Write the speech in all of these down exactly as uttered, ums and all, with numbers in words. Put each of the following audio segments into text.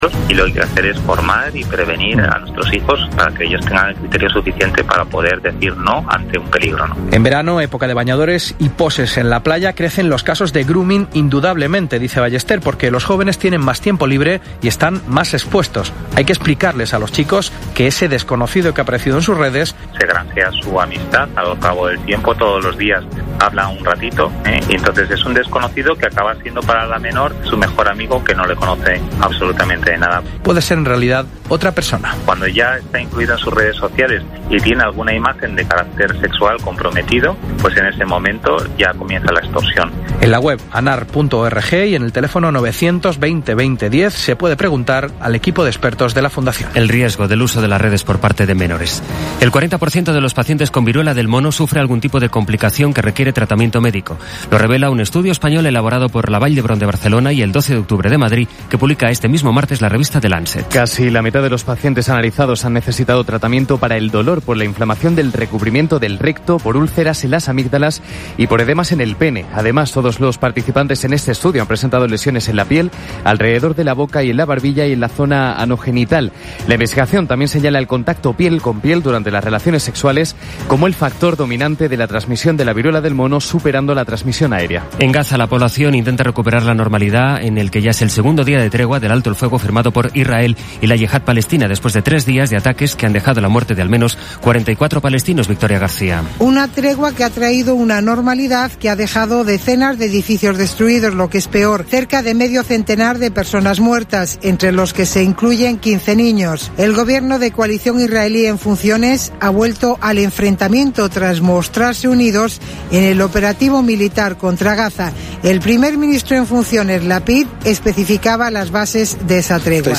y lo que hay que hacer es formar y prevenir a nuestros hijos para que ellos tengan el criterio suficiente para poder decir no ante un peligro, ¿no? En verano, época de bañadores y poses en la playa, crecen los casos de grooming indudablemente, dice Ballester, porque los jóvenes tienen más tiempo libre y están más expuestos. Hay que explicarles a los chicos que ese desconocido que ha aparecido en sus redes se granjea su amistad al cabo del tiempo, todos los días habla un ratito, ¿eh? Y entonces es un desconocido que acaba siendo para la menor su mejor amigo que no le conoce absolutamente de nada. Puede ser en realidad otra persona. Cuando ya está incluido en sus redes sociales y tiene alguna imagen de carácter sexual comprometido, pues en ese momento ya comienza la extorsión. En la web anar punto org y en el teléfono novecientos veinte veinte diez se puede preguntar al equipo de expertos de la Fundación. El riesgo del uso de las redes por parte de menores. El cuarenta por ciento de los pacientes con viruela del mono sufre algún tipo de complicación que requiere tratamiento médico. Lo revela un estudio español elaborado por la Vall d'Hebron de Barcelona y el doce de octubre de Madrid, que publica este mismo martes la revista The Lancet. Casi la mitad de los pacientes analizados han necesitado tratamiento para el dolor por la inflamación del recubrimiento del recto, por úlceras en las amígdalas y por edemas en el pene. Además, todos los participantes en este estudio han presentado lesiones en la piel, alrededor de la boca y en la barbilla y en la zona anogenital. La investigación también señala el contacto piel con piel durante las relaciones sexuales como el factor dominante de la transmisión de la viruela del mono, superando la transmisión aérea. En Gaza, la población intenta recuperar la normalidad en el que ya es el segundo día de tregua del alto el fuego firmado por Israel y la yihad palestina, después de tres días de ataques que han dejado la muerte de al menos cuarenta y cuatro palestinos. Victoria García. Una tregua que ha traído una normalidad que ha dejado decenas de edificios destruidos, lo que es peor, cerca de medio centenar de personas muertas, entre los que se incluyen quince niños. El gobierno de coalición israelí en funciones ha vuelto al enfrentamiento tras mostrarse unidos en el operativo militar contra Gaza. El primer ministro en funciones, Lapid, especificaba las bases de esa tregua.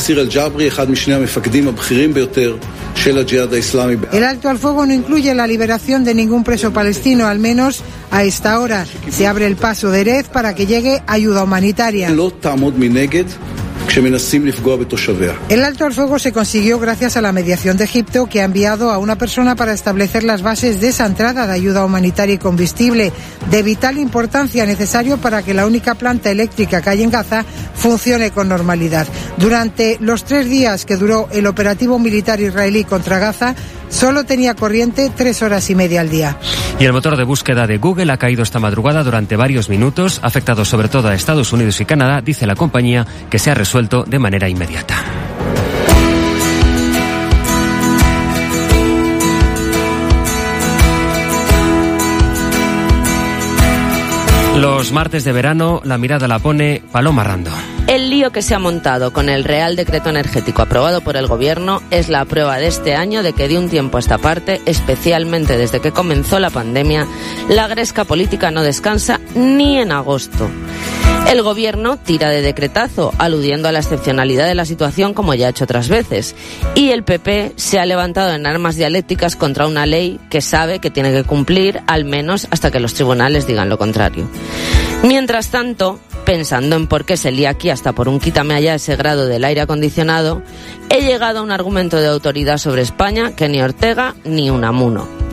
El alto al fuego no incluye la liberación de ningún preso palestino, al menos a esta hora. Se abre el paso de Erez para que llegue ayuda humanitaria. El alto al fuego se consiguió gracias a la mediación de Egipto, que ha enviado a una persona para establecer las bases de esa entrada de ayuda humanitaria y combustible, de vital importancia, necesario para que la única planta eléctrica que hay en Gaza funcione con normalidad. Durante los tres días que duró el operativo militar israelí contra Gaza, solo tenía corriente tres horas y media al día. Y el motor de búsqueda de Google ha caído esta madrugada durante varios minutos, afectado sobre todo a Estados Unidos y Canadá, dice la compañía, que se ha resuelto de manera inmediata. Los martes de verano, la mirada la pone Paloma Rando. El lío que se ha montado con el Real Decreto Energético aprobado por el Gobierno es la prueba de este año de que de un tiempo a esta parte, especialmente desde que comenzó la pandemia, la gresca política no descansa ni en agosto. El Gobierno tira de decretazo, aludiendo a la excepcionalidad de la situación como ya ha hecho otras veces. Y el P P se ha levantado en armas dialécticas contra una ley que sabe que tiene que cumplir, al menos hasta que los tribunales digan lo contrario. Mientras tanto, pensando en por qué se lía aquí hasta por un quítame allá ese grado del aire acondicionado, he llegado a un argumento de autoridad sobre España que ni Ortega ni Unamuno.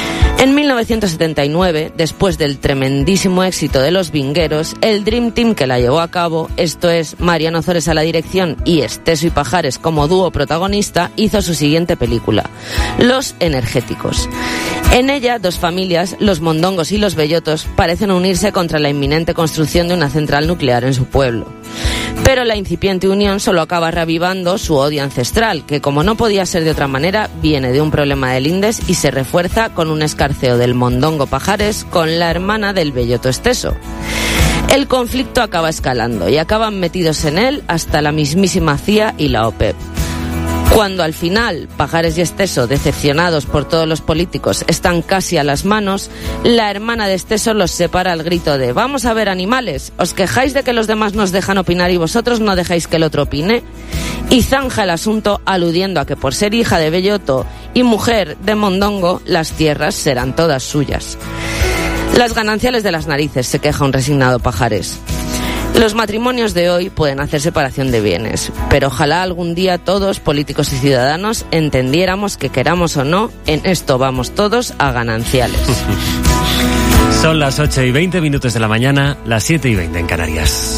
En mil novecientos setenta y nueve, después del tremendísimo éxito de Los Vingueros, el Dream Team que la llevó a cabo, esto es Mariano Ozores a la dirección y Esteso y Pajares como dúo protagonista, hizo su siguiente película, Los Energéticos. En ella, dos familias, los Mondongos y los Bellotos, parecen unirse contra la inminente construcción de una central nuclear en su pueblo. Pero la incipiente unión solo acaba reavivando su odio ancestral, que como no podía ser de otra manera, viene de un problema del Indes y se refuerza con un escarceo del Mondongo Pajares con la hermana del Belloto Esteso. El conflicto acaba escalando y acaban metidos en él hasta la mismísima C I A y la OPEP. Cuando al final Pajares y Esteso, decepcionados por todos los políticos, están casi a las manos, la hermana de Esteso los separa al grito de «Vamos a ver, animales, os quejáis de que los demás nos dejan opinar y vosotros no dejáis que el otro opine», y zanja el asunto aludiendo a que por ser hija de Belloto y mujer de Mondongo, las tierras serán todas suyas. Las gananciales de las narices, se queja un resignado Pajares. Los matrimonios de hoy pueden hacer separación de bienes, pero ojalá algún día todos, políticos y ciudadanos, entendiéramos que, queramos o no, en esto vamos todos a gananciales. Son las ocho y veinte minutos de la mañana, las siete y veinte en Canarias.